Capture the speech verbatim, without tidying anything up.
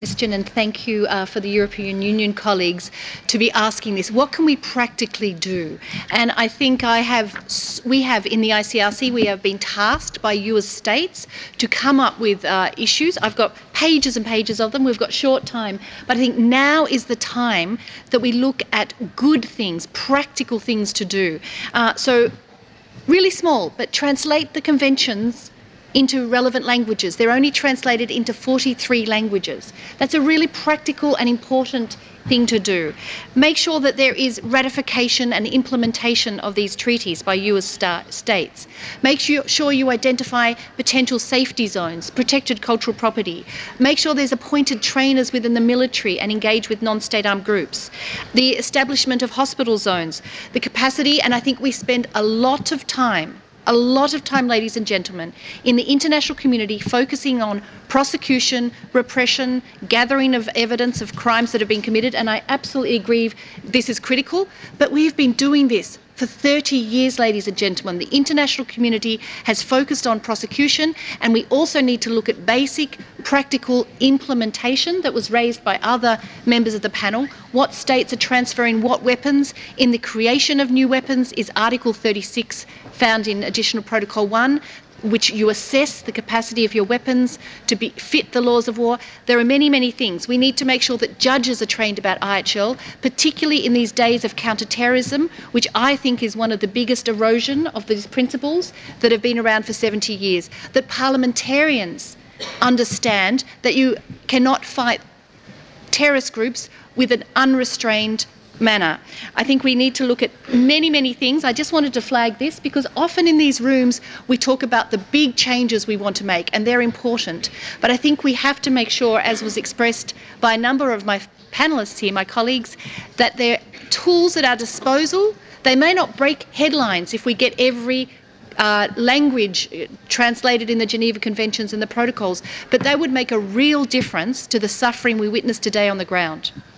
Question, and thank you uh, for the European Union colleagues to be asking this. What can we practically do? And I think I have, we have in the I C R C, we have been tasked by you as states to come up with uh, issues. I've got pages and pages of them. We've got short time, but I think now is the time that we look at good things, practical things to do. Uh, so really small, but translate the conventions into relevant languages. They're only translated into forty-three languages. That's a really practical and important thing to do. Make sure that there is ratification and implementation of these treaties by you as states. Make sure you identify potential safety zones, protected cultural property. Make sure there's appointed trainers within the military and engage with non-state armed groups. The establishment of hospital zones, the capacity, and I think we spend a lot of time A lot of time, ladies and gentlemen, in the international community focusing on prosecution, repression, gathering of evidence of crimes that have been committed, and I absolutely agree this is critical, but we've been doing this for thirty years, ladies and gentlemen. The international community has focused on prosecution, and we also need to look at basic, practical implementation that was raised by other members of the panel. What states are transferring what weapons? In the creation of new weapons is Article thirty-six found in Additional Protocol one, which you assess the capacity of your weapons to be fit the laws of war. There are many, many things. We need to make sure that judges are trained about I H L, particularly in these days of counter-terrorism, which I think is one of the biggest erosion of these principles that have been around for seventy years. That parliamentarians understand that you cannot fight terrorist groups with an unrestrained manner. I think we need to look at many, many things. I just wanted to flag this because often in these rooms we talk about the big changes we want to make, and they're important. But I think we have to make sure, as was expressed by a number of my panellists here, my colleagues, that they're tools at our disposal. They may not break headlines if we get every Uh, language translated in the Geneva Conventions and the protocols, but they would make a real difference to the suffering we witness today on the ground.